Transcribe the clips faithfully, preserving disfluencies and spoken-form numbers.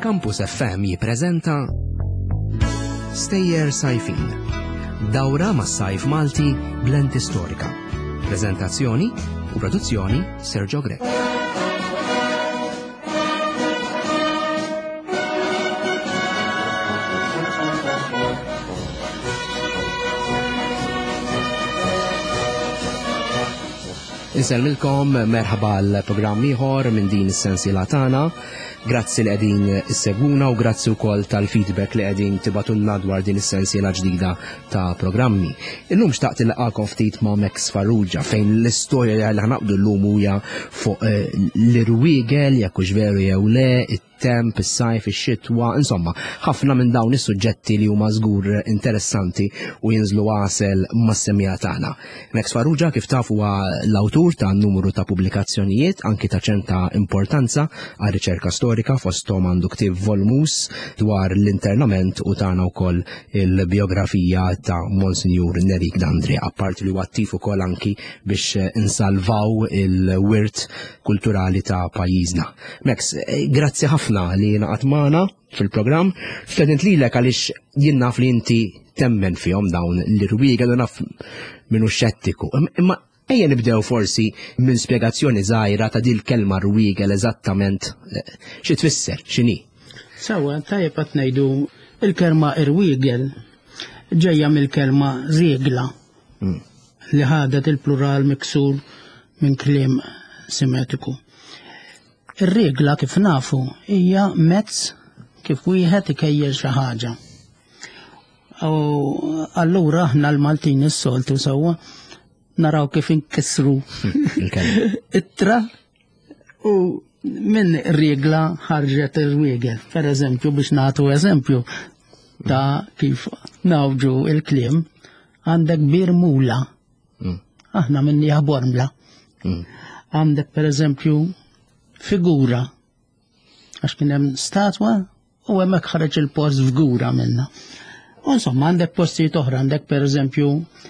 Campus F M jippreżenta Stejjer Sajfin. Dawra mas-sajf Malti blend istorika. Preżentazzjoni u produzzjoni Sergio Grek. Inselmilkom merħaba l-programm ieħor minn din is-sensiela tagħna. Grazzi li qegħdin issegwuna u grazzi wkoll tal-feedback li qegħdin tibatulna dwar din is-sensiela ġdida ta' programmi. Illum xtaqt ilqakom ftit ma' Max Farrugia fejn l-istorja li ħanaqdu llum huja fuq l-irwiegel jekk hux veru jew le, it-temp, is-sajf, ix-xitwa, insomma, ħafna minn dawn is-suġġetti li huma żgur interessanti u jinżlu għasel mas-semmija tagħna. Max Farrugia kif taf huwa l-awtur ta' numru ta' pubblikazzjonijiet anki ta' ċerta importanza għal riċerka storika fosthom għandu ktieb volmus dwar l-internament u tagħna wkoll il-biografija ta' Monsignor Nerik Dandri, apparti li huwa attiv ukoll anki biex insalvaw il-wirt kulturali ta' pajjiżna. Max, grazzi ħafna li naqgħod magħna fil-programm, f'tedint lilek għaliex jien naf li inti temmen fihom dawn l-irwiegel u naf minnu xettiku. Imma ejja nibdew forsi minn spjegazzjoni żgħira ta' din kelma rwiegel eżattament xi tfisser, x'inhi. Sewwa tajjeb qed ngħidu il-kelma irwiegel ġejja mill-kelma riegla li ħadet il-plural miksur minn kliem semetiku. Ir-riegla kif nafu hija mezz kif wieħed ikejjel xi ħaġa. U allura aħna l-Maltin is-soltu sewwa naraw kif inkissru it-tra u minn riegla ħarġet ir-riegel. Pereżempju biex nagħtu eżempju ta' kif nawġu il-kliem għandek bir mula. Aħna minniha bormla. Għandek pereżempju figura għax kien hemm statwa u hemmhekk ħareġ il-post figura minnha. U insomma għandek postijiet oħra, għandek pereżempju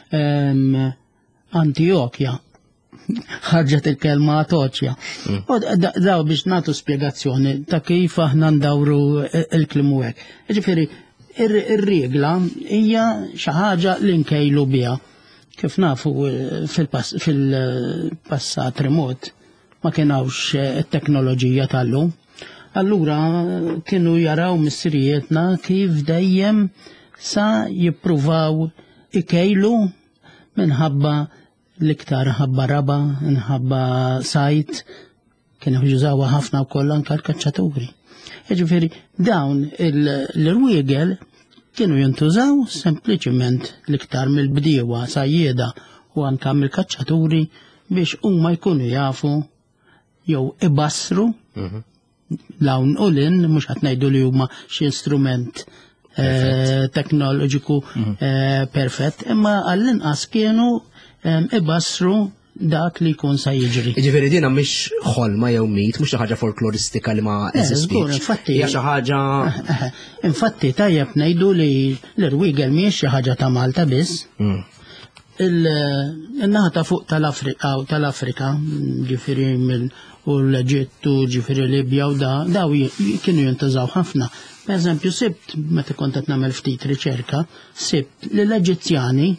Antiochja ħarġet il-kelma Atoċja. U daw biex nagħtu spjegazzjoni ta' kif aħna ndawru il-kliem hekk. Jiġifieri ir-riegla hija xi ħaġa li nkejlu biha. Kif nafu fil-passat remot ma kienawx it-teknoloġija tal-lum. Allura kienu jaraw missirietna kif dejjem sa jippruvaw ikejlu minħabba l-iktar ħabba raba, minħabba sajt, kienu jużawa ħafna wkoll anke l-kaċċaturi. Jiġifieri dawn l-irwiegel kienu jintużaw sempliċiment l-iktar mill-bdiewa sajjieda u anke mill-kaċċaturi biex huma jkunu jafu jew ibassru dawn ulin mhux qed ngħidu li huma xi strument teknoloġiku perfett, imma għall-inqas kienu ibassru dak li jkun sa jiġri. Jiġifieri dina mhix ħolma jew mit, mhux xi ħaġa folkloristika li ma eżistix. Hija xi ħaġa. Infatti tajjeb ngħidu li l-irwiegel mhijiex xi ħaġa ta' Malta biss. Il-naħa ta' fuq tal-Afrika u tal-Afrika, ġifieri u l-Eġittu, ġifieri Libja u da, daw kienu jintużaw ħafna. Pereżempju sibt, meta kont qed nagħmel ftit riċerka, sibt li l-Eġizzjani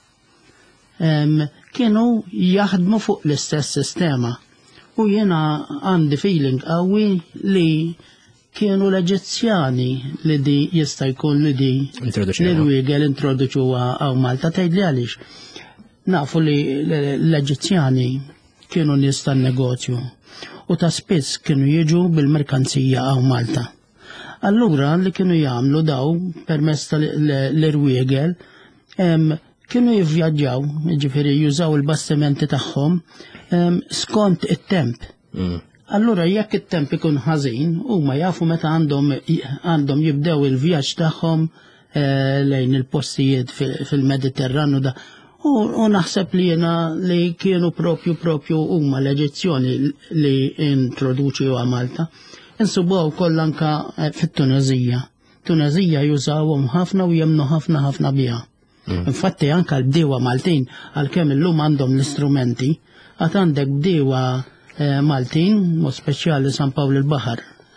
kienu jaħdmu fuq l-istess sistema. U jiena għandi feeling qawwi li kienu l-Eġizzjani li di jista' jkun li di l-irwiegel introduċuha għaw Malta. Tgħidli għaliex. Nafu li l-Eġizzjani kienu nies tan-negozju u ta' spiss kienu jiġu bil-merkanzija għaw Malta. Allura li kienu jagħmlu daw permezz tal-irwiegel kienu jivvjaġġaw, jiġifieri jużaw il-bastimenti tagħhom skont it-temp. Allura jekk it-temp ikun ħażin, huma jafu meta għandhom għandhom jibdew il-vjaġġ tagħhom lejn il-postijiet fil-Mediterranu da. U naħseb li jiena li kienu propju propju huma l-Eġizzjoni li introduċew Malta. Insubuha wkoll anke fit-Tunezija. Tunezija jużawhom ħafna u jemnu ħafna ħafna biha. Infatti anke l-bdiewa Maltin għalkemm illum għandhom l-istrumenti, għad għandek bdiewa Maltin, u speċjali San Pawl il-Baħar,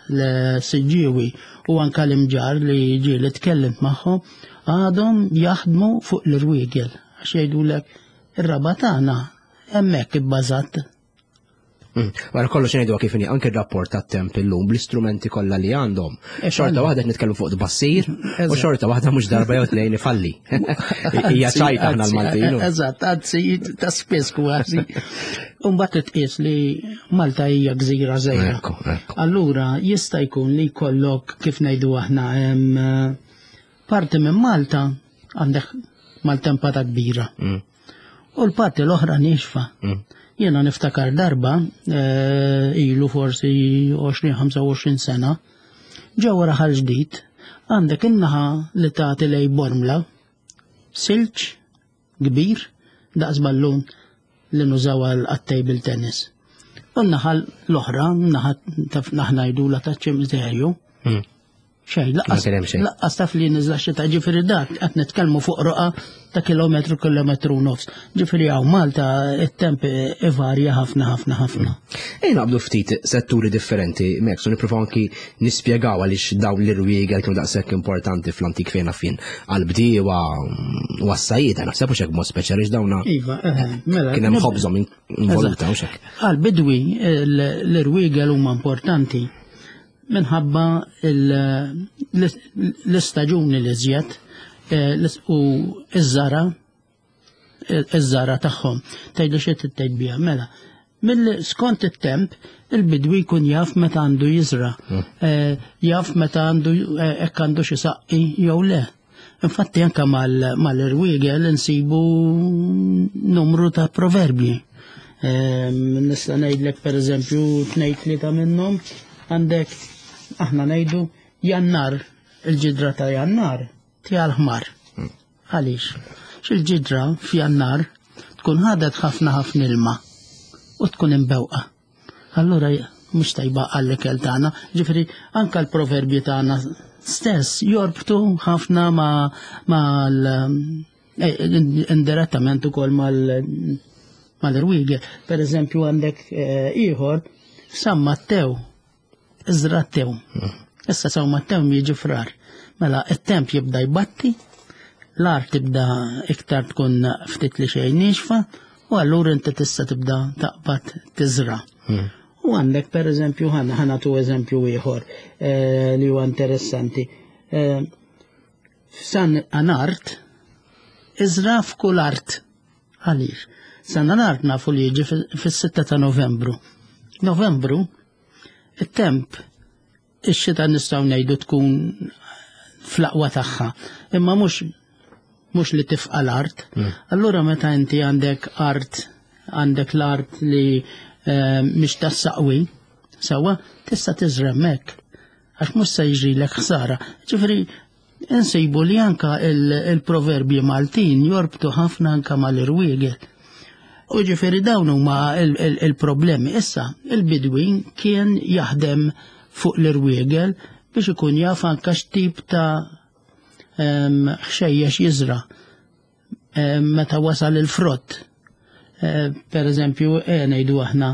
l-Siġġiewi u anka l-imġar li ġie li tkellimt magħhom għadhom jaħdmu fuq l-irwiegel għax jgħidulek ir-raba tagħna hemmhekk ibbażat. Wara kollox ngħidu kif inhi anke r-rapport tat-temp illum bl-istrumenti kollha li għandhom. Xorta waħda qed nitkellmu fuq bassir u xorta waħda mhux darba jew tnejn ifalli. Hija ċajta aħna l-Maltin. Eżatt, anzi ta' spiss kważi. U mbagħad titqies li Malta hija gżira żgħira. Allura jista' jkun li jkollok kif ngħidu aħna hemm parti minn Malta għandek maltempata kbira. U l-parti l-oħra nixfa. Jena niftakar darba, ilu forsi għoxrin ħamsa u għoxrin sena, ġewwa raħal ġdid, għandek innaħa li tagħti lej Bormla, silġ kbir, daqs ballun li nużaw għal-table tennis. U n-naħa l-oħra, naħna jdula ta' ċimżerju, xej, laqqas taf li nizla xita ġifiri dak, għat netkelmu fuq roqa ta' kilometru, kilometru nofs. Ġifiri għaw Malta il-temp ivarja ħafna, ħafna, ħafna. Ejna għabdu ftit setturi differenti, Meksu, niprofaw anki nispiegaw għalix daw l-irwiegel kienu daqshekk importanti fl-antik fejna fin għal-bdiewa u għas-sajjida, naħseb xek mod speċjalix dawna. Iva, mela. Kien hemm ħobżhom involuta u xek. Għal-bidwi l-irwiegel huma importanti minħabba l-istaġuni li żjed u iż-żara iż-żara tagħhom tgħidu xi tgħid biha mela. Mill-skont it-temp il-bidwi jkun jaf meta għandu jiżra, jaf meta għandu hekk għandu xi saqqi jew le. Infatti anke mal-irwiegel insibu numru ta' proverbji. Nista' ngħidlek pereżempju tnejn tlieta minnhom għandek aħna ngħidu jannar, il-ġidra ta' jannar tija l-ħmar. Għaliex? X'il-ġidra f'jannar tkun ħadet ħafna ħafna ilma u tkun imbewqa. Allura mhux tajba għall-ikel tagħna, ġifieri anke l-proverbji tagħna stess jorbtu ħafna ma' indirettament ukoll mal-irwiegel. Pereżempju għandek ieħor San Mattew iżrattew. Issa San Mattew jiġi frar. Mela it-temp jibda jbatti, l-art tibda iktar tkun ftit li xejn nixfa, u allura inti tista' tibda taqbad tiżra. U għandek pereżempju ħana ħanatu eżempju ieħor li huwa interessanti. San Anart iżra f'kull art. Għaliex? San Anart nafu li jiġi fis-sitta ta' Novembru. Novembru it-temp ix-xita nistgħu ngħidu tkun fl-aqwa tagħha, imma mhux mhux li tifqa l-art. Allura meta inti għandek art, għandek l-art li mhix tas-saqwi, sewwa tista' tiżra hemmhekk għax mhux se jiġrilek ħsara. Ġifieri insibu li anke il-proverbji Maltin jorbtu ħafna anke mal-irwiegel. U ġifieri dawn huma il-problemi. Issa, il-bidwi kien jaħdem fuq l-irwiegel biex ikun jaf anke x'tip ta' ħxejjex jiżra meta wasal il-frott. Pereżempju, ngħidu aħna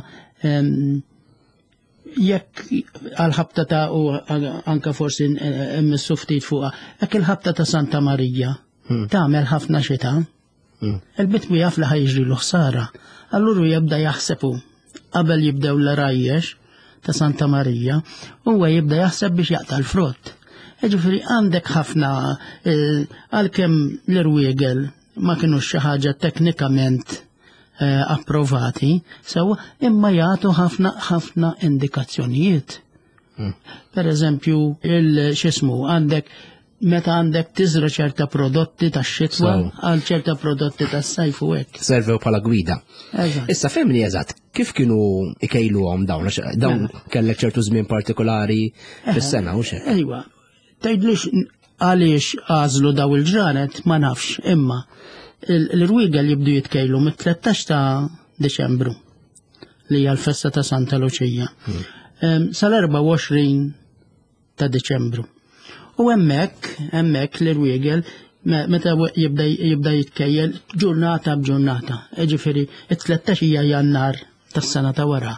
jekk għal-ħabta ta' u anke forsi immissu ftit fuqha, jekk il-ħabta ta' Santa Marija tagħmel ħafna xita. Il-bitwi jaf li ħajġri l-ħsara. Allura jibda jaħsebu qabel jibdew l-rajjex ta' Santa Marija, huwa jibda jaħseb biex jaqta' l-frott. Ġifieri għandek ħafna għalkemm l-irwiegel ma kinux xi ħaġa teknikament approvati, sew imma jagħtu ħafna ħafna indikazzjonijiet. Pereżempju il-xismu għandek meta għandek tiżra ċerta prodotti tax-xitwa għal ċerta prodotti tas-sajf u hekk. Servew bħala gwida. Issa femni eżatt, kif kienu ikejluhom dawn? Dawn kellek ċertu żmien partikolari fis-sena u xek? Ejwa, tgħidlix għaliex għażlu daw il-ġranet ma nafx, imma l-irwiegel jibdu jitkejlu mit-tlettax ta' Deċembru li hija l-festa ta' Santa Luċija. Sal-erba' u għoxrin ta' Deċembru. U hemmhekk, hemmhekk l-irwiegel meta jibda jitkejjel ġurnata b'ġurnata. Ġifieri it-tlettax hija Jannar tas-sena ta' wara.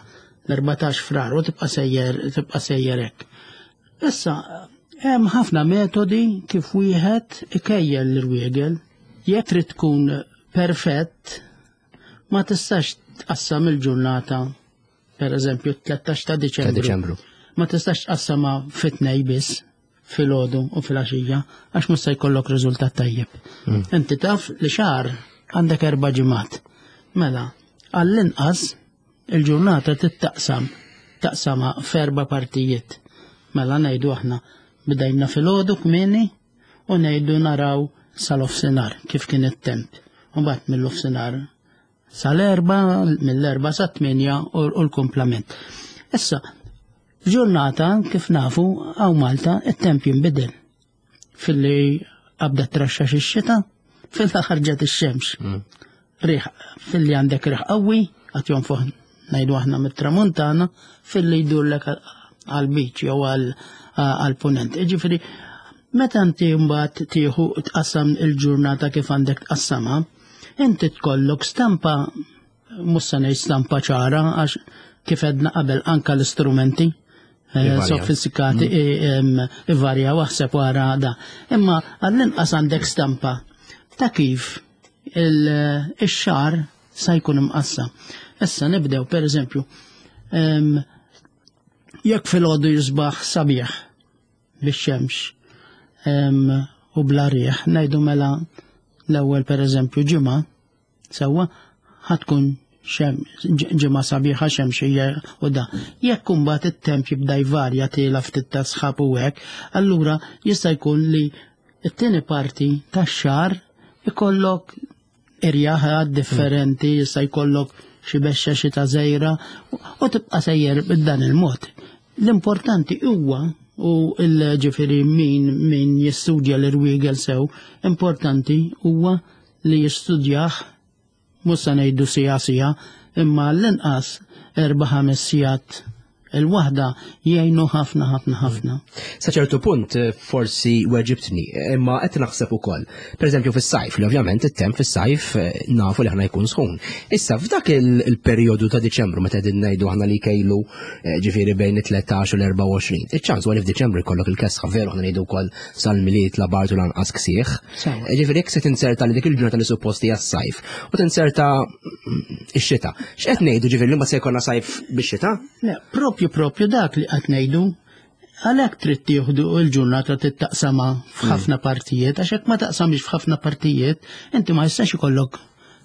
l-erbatax frar u tibqa' sejjer tibqa' sejjer hekk. Issa hemm ħafna metodi kif wieħed ikejjel l-irwiegel. Jekk trid tkun perfett ma tistax tqassam il-ġurnata pereżempju tlettax ta' Diċembru. Ma tistax tqassamha fit-tnej biss filgħodu u fil-għaxija għax mhux se jkollok riżultat tajjeb. Inti taf li xahar għandek erba' ġimgħat. Mela, għall-inqas il-ġurnata tittaqsam taqsama f'erba' partijiet. Mela ngħidu aħna bdejna filgħodu kmieni u ngħidu naraw sal-ofsinhar kif kien it-temp. U mbagħad mill-ofsinhar sal-erba' mill-erba' sa tminja u l-kumplament. Issa, f'ġurnata kif nafu għaw Malta it-temp jinbidel. Fil-li qabda traxxax ix-xita, fil-aħħar ġet ix-xemx. Riħ, fil-li għandek riħ qawwi, għat jonfoħ ngħidu aħna mit-tramuntana, fil-li jdullek għal-biċ jew għal-punent. Ġifieri, meta inti mbagħad tieħu tqassam il-ġurnata kif għandek tqassamha, inti tkollok stampa mhux se ngħid stampa ċara għax kif edna qabel anke l-istrumenti sofistikati ivarja waħseb wara da. Imma għall-inqas għandek stampa ta' kif il-xar sa jkun imqassam. Issa nibdew pereżempju jekk filgħodu jisbaħ sabiħ bix-xemx u bla riħ ngħidu mela l-ewwel pereżempju ġimgħa sewwa ħatkun ġimgħa sabiħa xemxija u da. Jekk imbagħad it-temp jibda jvarja tila ftit ta' sħab u hekk, allura jista' jkun li t-tieni parti tax-xahar ikollok irjaħat differenti, jista' jkollok xi bexxa xita żgħira u tibqa' sejjer b'dan il-mod. L-importanti huwa u l-ġifieri min min jistudja l-irwiegel sew, importanti huwa li jistudjah mhux se ngħidu sija sija, imma l-inqas erba' ħames sigħat il-waħda jgħinu ħafna ħafna ħafna. Sa ċertu punt forsi weġibtni, imma qed naħseb ukoll. Pereżempju fis-sajf, li ovvjament it-temp fis-sajf nafu li aħna jkun sħun. Issa f'dak il-perjodu ta' Diċembru meta qegħdin ngħidu aħna li jkejlu ġifieri bejn it-tletax u l-erba' u għoxrin. Iċ-ċans huwa li f'Diċembru jkollok il-kesħa veru aħna ngħidu wkoll sal-miliet la bart u lanqas ksieħ. Ġifieri jekk se tinserta li dik il-ġurnata li supposti għas-sajf u tinserta x-xita. X'qed ngħidu ġifieri li ma se jkollna sajf bix-xita? Propju propju dak li qed ngħidu, għalhekk trid tieħdu l-ġurnata tittaqsama f'ħafna partijiet, għax hekk ma taqsamix f'ħafna partijiet, inti ma jistax ikollok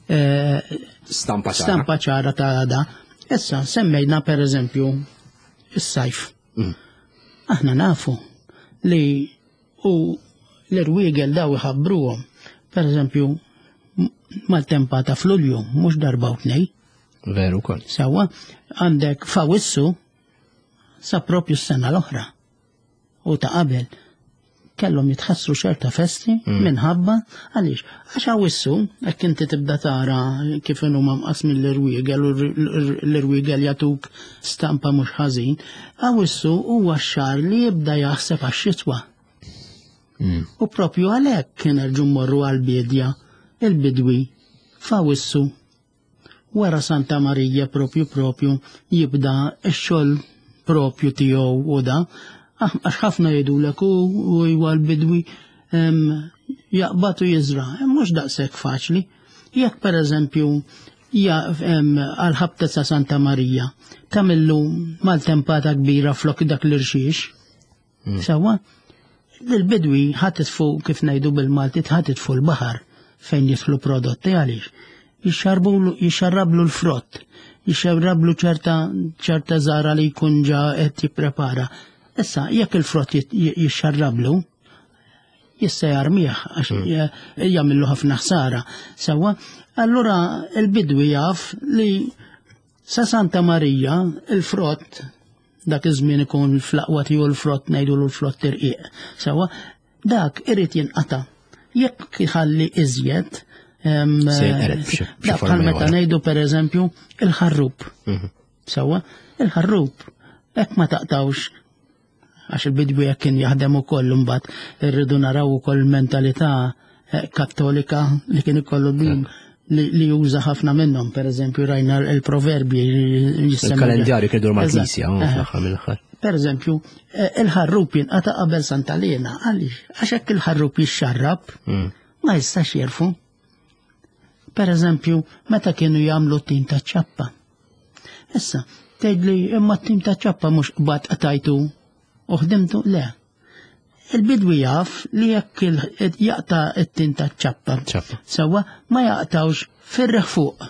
stampa ċara ta' għada. Issa semmejna pereżempju is-sajf. Aħna nafu li u l-irwiegel daw iħabbruhom, pereżempju mal-tempata f'Lulju mhux darba u tnej. Veru wkoll. Sewwa għandek f'Awwissu sa propju s-sena l-oħra u ta' qabel kellhom jitħassru ċerta festi minħabba għaliex għax Awwissu hekk inti tibda tara kif huma mqasmin l-irwiegel u l-irwiegel jagħtuk stampa mhux ħażin, Awwissu huwa x-xahar li jibda jaħseb għax-xitwa. U propju għalhekk kien nerġgħu mmorru għall-bidja il-bidwi f'Awwissu wara Santa Marija propju propju jibda x-xogħol propju tiegħu u da, għax ħafna jgħidulek u huwa l-bidwi jaqbad u jiżra, mhux daqshekk faċli. Jekk pereżempju għal-ħabta ta' Santa Marija tagħmillu mal-tempata kbira flok dak l-irxiex, sewwa l-bidwi ħatitfu kif ngħidu bil-Malti ħatitfu l-baħar fejn jidħlu prodotti għaliex. Jixxarrablu l-frott, jixxarrablu ċerta ċerta żara li jkun ġa qed jipprepara. Issa jekk il-frott jixxarrablu jista' jarmih għax jagħmillu ħafna ħsara. Sewwa, allura l-bidwi jaf li sa Santa Marija il-frott dak iż-żmien ikun fl-aqwa tiegħu l-frott ngħidulu l-frott irqiq. Sewwa, dak irid jinqata'. Jekk iħalli iżjed dak bħal meta ngħidu pereżempju il-ħarrub. Sewwa, il-ħarrub hekk ma taqtawx għax il-bidwi jekk kien jaħdem ukoll imbagħad irridu naraw ukoll mentalità kattolika li kien ikollu din li juża ħafna minnhom, pereżempju rajna l-proverbi il-kalendjarju kien dur mal-Knisja fl-aħħar mill-aħħar. Pereżempju, il-ħarrup jinqata' qabel Sant'Alena, għaliex għax hekk il-ħarrup jixxarrab ma jistax jerfu. Pereżempju, meta kienu jagħmlu t-tim ta' ċappa. Issa, tgħidli imma t-tim ta' ċappa mhux qbad qatajtu u ħdimtu le. Il-bidwi jaf li jekk jaqta' it-tim ta' ċappa sewwa ma jaqtawx firreħ fuq.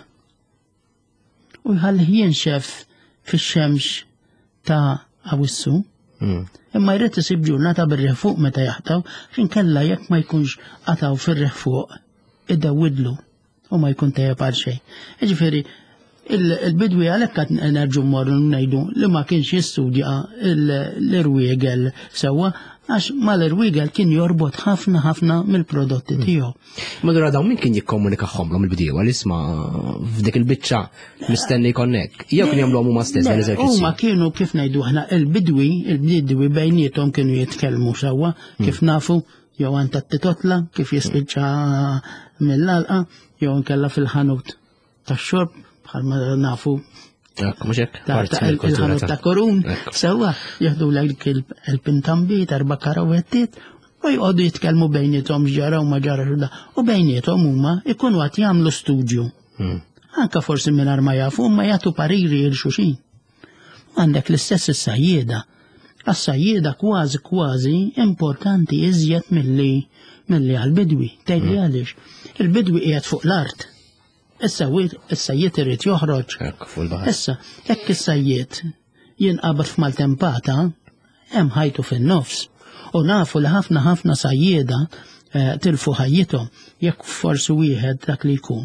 U jħallih jinxef fix-xemx ta' Awwissu. Imma jrid isib ġurnata bir-reħ fuq meta jaħtaw, x'inkella jekk ma jkunx qataw fir-reħ fuq idewwidlu u ma jkun tajjeb għal xejn. Jiġifieri il-bidwi għalhekk qed nerġgħu mmorru ngħidu li ma kienx jistudja l-irwiegel sewwa għax mal-irwiegel kien jorbot ħafna ħafna mill-prodotti tiegħu. Madura dawn min kien jikkomunikaħħomlhom il-bdiewa li isma' f'dik il-biċċa mistenni jkonnek. Jew kien jagħmluhom huma stess l-eżerċizzju. Huma kienu kif ngħidu aħna il-bidwi, il-bdiewi bejniethom kienu jitkellmu sewwa kif nafu jew anta t-titotla kif jispiċċa mill-alqa jew inkella fil-ħanut tax-xorb bħal ma nafu il-ħanut ta' korun, sewwa jieħdu lek il-pintambiet, erba' karawettiet u jqogħdu jitkellmu bejniethom x'ġara u ma ġara x'da u bejniethom huma jkunu qed jagħmlu studju. Anke forsi mingħajr ma jafu huma jagħtu pariri lil xulxin. Għandek l-istess is-sajjieda. Għas-sajjieda kważi kważi importanti iżjed milli milli għall-bidwi. Tgħidli għaliex. Il-bidwi qiegħed fuq l-art. Issa is-sajjied irid joħroġ. Issa, jekk is-sajjied jinqabad f'maltempata, hemm ħajtu fin-nofs. U nafu li ħafna ħafna sajjieda tilfu ħajjithom jekk forsi wieħed dak li jkun.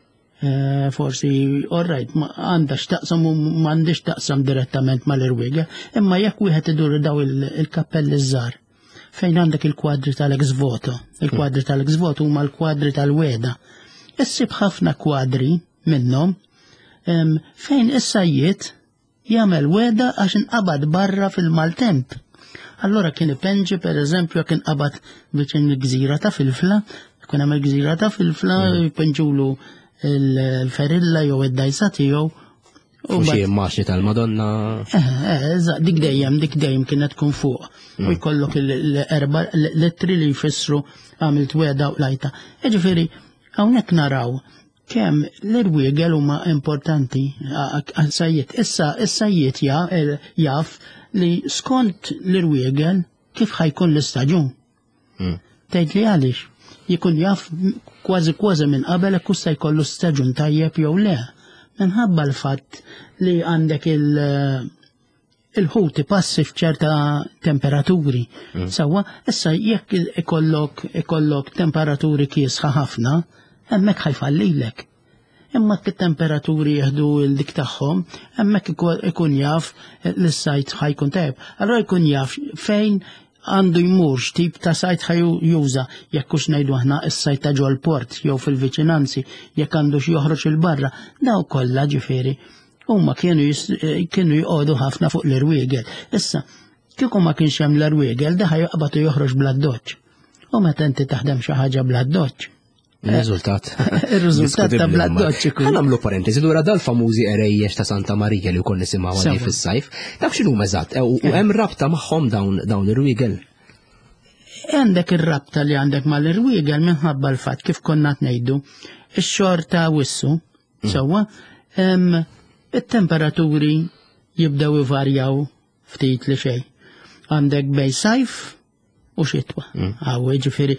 Forsi orrajt għandha x'taqsam u m'għandix taqsam direttament mal-irwiegel, imma jekk wieħed idur daw il-kappelli żgħar fejn għandek il-kwadri tal-ex voto. Il-kwadri tal-ex voto huma l-kwadri tal-weda. Issib ħafna kwadri minnhom fejn is-sajjied jagħmel weda għax inqabad barra fil-maltemp. Allora kien ipenġi pereżempju jekk inqabad viċin il-gżira ta' filfla, kien hemm il-gżira ta' filfla jpenġulu l-ferilla jew id-dajsa tiegħu. U xi immaxni tal-Madonna. Eh, dik dejjem, dik dejjem kienet tkun fuq. U jkollok l-erba' lettri li jfissru għamilt weda u lajta. Jiġifieri hawnhekk naraw kemm l-irwiegel huma importanti għal-sajjiet. Issa is-sajjiet jaf li skont l-irwiegel kif ħajkun l-istaġun. Tgħidli għaliex jkun jaf kważi kważi minn qabel hekk se jkollu staġun tajjeb jew le. Minħabba l-fatt li għandek il-ħut passi f'ċerta temperaturi. Sewwa, issa jekk ikollok ikollok temperaturi kiesħa ħafna, hemmhekk ħajfallilek. Imma t-temperaturi jieħdu l-dik tagħhom, hemmhekk ikun jaf l-sajt ħajkun tajjeb. Allura jkun jaf fejn għandu jmur x'tip ta' sajt ħaju juża jekk hux ngħidu aħna s-sajt ta' ġol port jew fil-viċinanzi jekk għandu joħroġ il-barra, daw kollha ġifieri huma kienu kienu jqogħdu ħafna fuq l-irwiegel. Issa, kieku ma kienx hemm l-irwiegel daħ jaqbad joħroġ bla doċċ. U meta inti taħdem xi ħaġa bla doċċ. Il-riżultat. Ir-riżultat ta' bla doċċ ikun. Nagħmlu parentesi dwar dal-famużi erejjex ta' Santa Marija li wkoll nisimgħu għadhi fis-sajf. Dak x'inhuma eżatt u hemm rabta magħhom dawn dawn ir-irwiegel. Għandek ir-rabta li għandek mal-irwiegel minħabba l-fatt kif konna ngħidu ix-xor ta' wissu sewwa it-temperaturi jibdew ivarjaw ftit li xejn. Għandek bej sajf u xitwa. Għaw ġifieri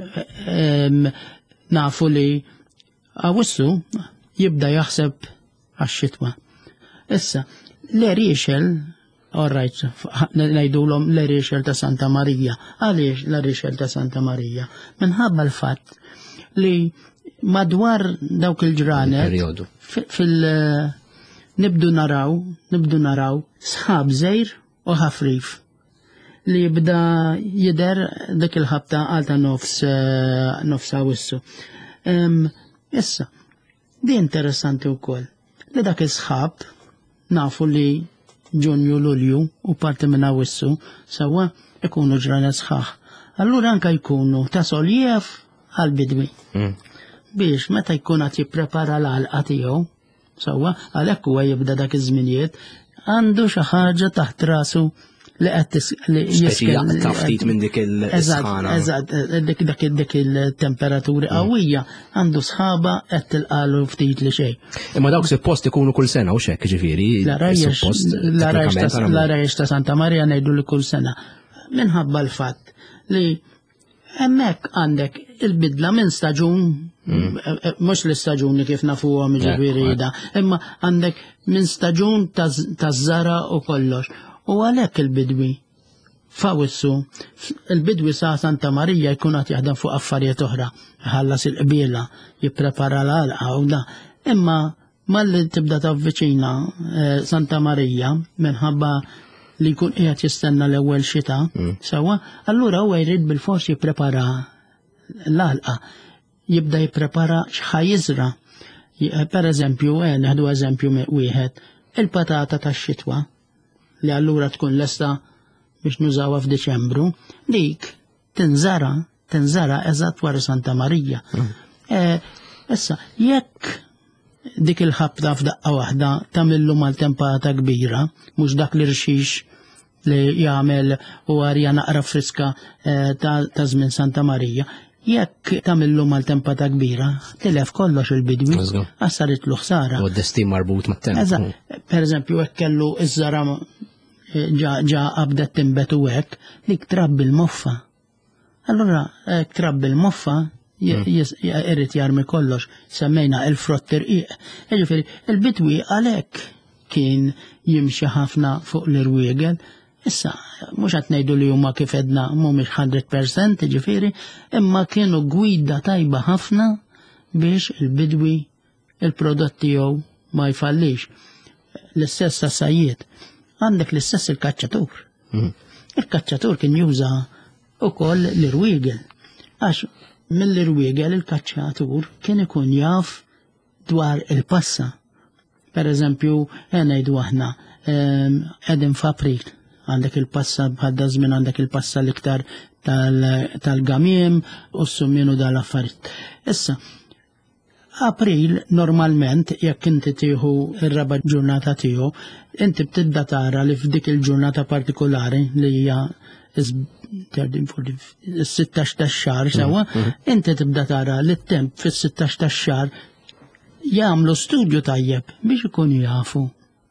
nafu li għawissu jibda jaħseb għax-xitwa. Issa, l-riexel, orrajt, najdulhom l-riexel ta' Santa Marija. Għaliex l-riexel ta' Santa Marija? Minħabba l-fatt li madwar dawk il-ġranet fil- nibdu naraw, nibdu naraw sħab żejr u ħafrif li jibda jider dik il-ħabta għalta nofs nofs Awwissu. Issa, di interessanti wkoll li dak is-sħab nafu li Ġunju Lulju u parti minn Awwissu sewwa ikunu ġranet sħaħ. Allura anke jkunu ta' soljef għal-bidwi. biex meta jkun qed jipprepara l-għalqa tiegħu, sewwa għalhekk huwa jibda dak iż-żminijiet għandu xi ħaġa taħt rasu li qed li jiskel ftit minn dik il-sħana. Eżatt, dik dik dik il-temperaturi qawwija għandu sħaba qed tilqalu ftit li xejn. Imma dawk suppost ikunu kull sena u xekk ġifieri. L-arajx ta' Santa Maria ngħidu li kull sena minħabba l-fatt li hemmhekk għandek il-bidla minn staġun, mhux l-istaġuni kif nafuhom ġifieri da, imma għandek minn staġun taż-żara u kollox. U għalhekk il-bidwi fawissu, il-bidwi sa' Santa Marija jkun qed jaħdem fuq affarijiet oħra, ħallas il-qbiela, jipprepara l-għalqa u da. Imma malli tibda tavviċina Santa Marija minħabba li jkun qiegħed jistenna l-ewwel xita, sewwa, allura huwa jrid bil-fors jipprepara l-għalqa, jibda jipprepara x'ħajjiżra. Per eżempju, neħdu eżempju wieħed, il-patata tax-xitwa li allura tkun lesta biex nużawha f'Diċembru, dik tinżara, tinżara eżatt wara Santa Marija. Issa, jekk dik il-ħabta f'daqqa waħda tagħmillu mal-tempata kbira, mhux dak li rxix li jagħmel u arja naqra friska ta' żmien Santa Marija, jekk tagħmillu mal-tempata kbira, tilef kollox il-bidwi, għassarit lu ħsara. U d-destin marbut mat-temp. Eżatt, pereżempju hekk kellu iż-żara ġa qabdet tinbetu hekk, dik trabbi l-moffa. Allura hekk trabbi l-moffa irrid jarmi kollox, semmejna il-frott irqiq. Jiġifieri il-bidwi għalhekk kien jimxi ħafna fuq l-irwiegel. Issa, mhux qed ngħidu li huma kif edna mhumiex hundred percent, jiġifieri, imma kienu gwida tajba ħafna biex il-bidwi il-prodott tiegħu ma jfallix. L-istess sajjiet. Għandek l-istess il-kaċċatur. Il-kaċċatur kien juża wkoll l-irwiegel. Għax mill-irwiegel il-kaċċatur kien ikun jaf dwar il-passa. Per eżempju, ngħidu aħna qegħdin f'April, għandek il-passa bħadda żmien għandek il-passa l-iktar tal-gamiem u s-summienu dal-affarijiet. Issa, April normalment jekk inti tieħu ir-raba' ġurnata tiegħu, inti btibda tara li f'dik il-ġurnata partikolari li hija is-sittax tax-xahar sewwa, inti tibda tara li t-temp fis-sittax tax-xahar jagħmlu studju tajjeb biex ikunu jafu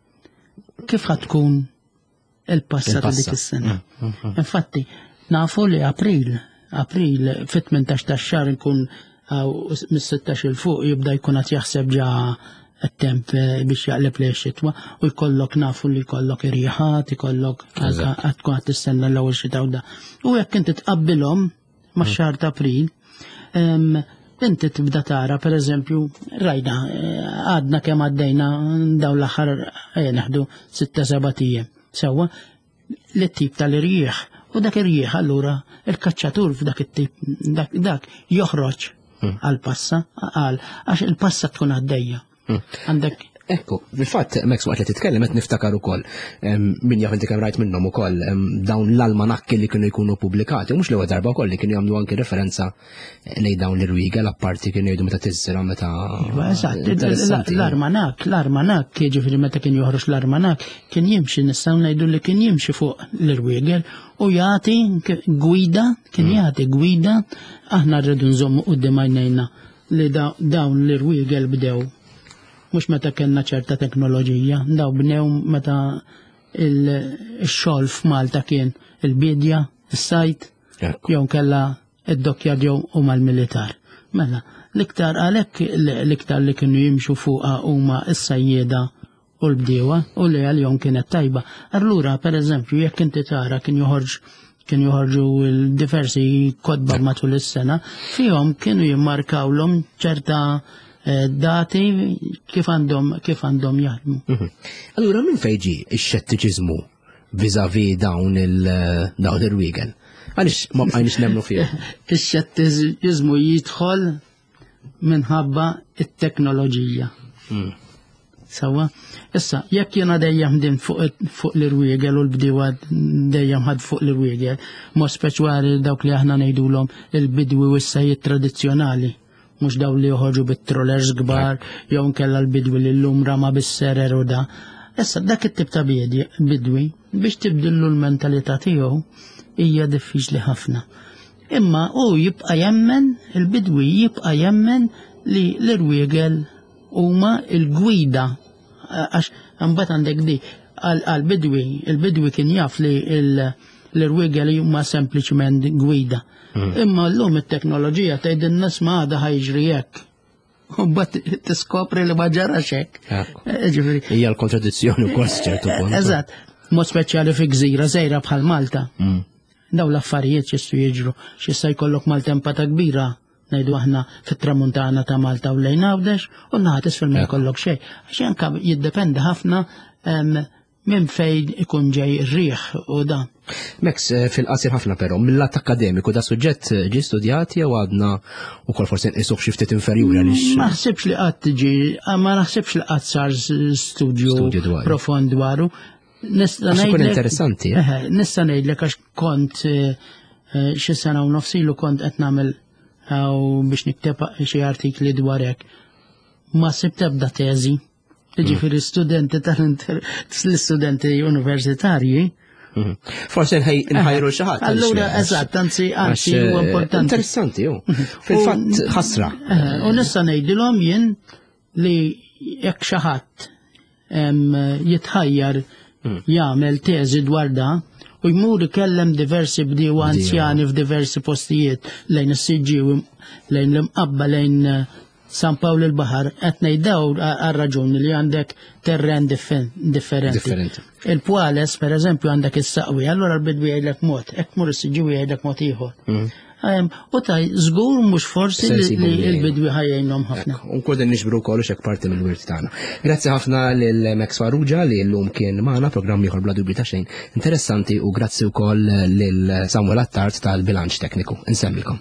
kif ħadd tkun il-passa ta' dik is-sena. Infatti, nafu li April, April fit-tmintax tax-xahar nkun għaw mis-sittax il-fuq jibda jkun qed jaħseb ġa t-temp biex jaqleb li x-xitwa u jkollok nafu li jkollok irriħat, jkollok għad tkun qed tistenna l-ewwel xita u da. U jekk inti tqabbilhom max-xahar ta' April, inti tibda tara pereżempju rajna għadna kemm għaddejna dawn l-aħħar neħdu sitta seba' ijiem. Sewwa li t-tip tal-irjieħ u dak irjieħ allura il-kaċċatur f'dak it-tip dak joħroġ għal-passa, għal, għax il-passa tkun għaddejja. Għandek. Ekku, fil-fatt, Max, waqt li titkellem qed niftakar ukoll min jaf inti kemm rajt minnhom ukoll dawn l-almanakki li kienu jkunu pubblikati, mhux l-ewwel darba wkoll li kienu jagħmlu anke referenza lejn dawn l-irwiegel apparti kienu jgħidu meta tiżżira meta. Eżatt, l-armanak, l-armanak, jiġifieri meta kien joħroġ l-armanak, kien jimxi nistgħu ngħidu li kien jimxi fuq l-irwiegel u jagħti gwida, kien jagħti gwida, aħna rridu nżommu quddiem għajnejna li dawn l-irwiegel bdew. Mux meta kellna ċerta teknoloġija, daw bnew meta il-xogħol f'Malta kien il-bidja, is-sajt, jew kella id-dokkjar jew huma l-militar. Mela, l-iktar għalhekk l-iktar li kienu jimxu fuqha huma s-sajjieda u l-bdiewa u li għal-jom kienet tajba. Allura, pereżempju, jekk inti tara kien joħorġ kien joħorġu diversi kodba matul is-sena, fihom kienu jimmarkawlhom ċerta dati kif għandhom kif għandhom jaħdmu. Allura minn fejn ġie x-xettiċiżmu viżavi dawn il-dawn ir-wiegel? Għaliex ma bqajniex nemmnu fih? Ix-xettiċiżmu jidħol minħabba it-teknoloġija. Sawa, issa jekk jiena dejjem ħdim fuq l-irwiegel u l-bdiewa dejjem ħadd fuq l-irwiegel, mod speċjali dawk li aħna ngħidulhom il-bidwi u s-sajjied tradizzjonali. mhux daw li joħorġu bit-trollers kbar, jew nkella l-bidwi li llum rama bis-serer u da. Issa dak it-tip ta' bidwi biex tibdillu l-mentalità tiegħu hija diffiċli ħafna. Imma u jibqa' jemmen, il-bidwi jibqa' jemmen li l-irwiegel huma l-gwida għax imbagħad għandek di għal-bidwi, il-bidwi kien jaf li l-irwiegel huma sempliċement gwida. Imma llum it-teknoloġija tgħidilna sma' għada ħajġri hekk. U bat tiskopri li ma ġarax hekk. Hija l-kontradizzjoni wkoll ċertu punt. Eżatt, mod speċjali fi gżira żgħira bħal Malta. Daw l-affarijiet jistgħu jiġru x'issa jkollok maltempata kbira ngħidu aħna fit-tramuntana ta' Malta u lejn Għawdex u naħat isfel ma jkollok xejn. Għax anke jiddependi ħafna minn fejn ikun ġej ir-riħ u dan. Max, fil-qasir ħafna però, mill-lat akademiku da suġġett ġi studjat jew għadna wkoll forsi nqisuh xi ftit inferjuri għaliex. Ma naħsibx li qatt tiġi, ma naħsibx li qatt sar studju profond dwaru. Nista' ngħidlek interessanti. Nista' ngħidlek għax kont xi sena u nofsilu kont qed nagħmel biex nikteb xi artikli dwar hekk. Ma sibt ebda teżi. Ġifieri studenti tal-istudenti universitarji. Forse nħajru xi ħadd. Allura eżatt, anzi anzi huwa importanti. Interessanti hu. Fil-fatt ħasra. U nista' ngħidilhom jien li jekk xi ħadd jitħajjar jagħmel teżi dwar da u jmur ikellem diversi bdiewa anzjani f'diversi postijiet lejn is-Siġġi lejn l-Imqabba lejn San Pawl il-Bahar, qed ngħidaw għar-raġuni li għandek terren differenti. Il-Pwales, per eżempju, għandek is-Saqwi, allura l-bidwi jgħidlek mod, hekk mur is-Siġġi jgħidlek mod ieħor. U taj, żgur mhux forsi li l-bidwi ħajjejnhom ħafna. Unkun nixbru kollox hekk parti mill-wirt tagħna. Grazzi ħafna lil Max Farrugia li llum kien magħna programm ieħor bla dubju ta' xejn interessanti u grazzi wkoll lil Samuel Attard tal-Bilanċ Tekniku. Insemmilkom.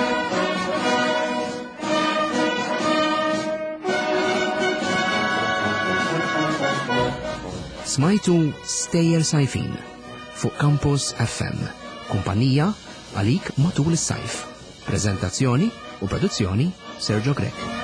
Smajtu Stejjer Sajfin fuq Campus F M. Kumpanija għalik matul is-sajf. Preżentazzjoni u produzzjoni Sergio Grek.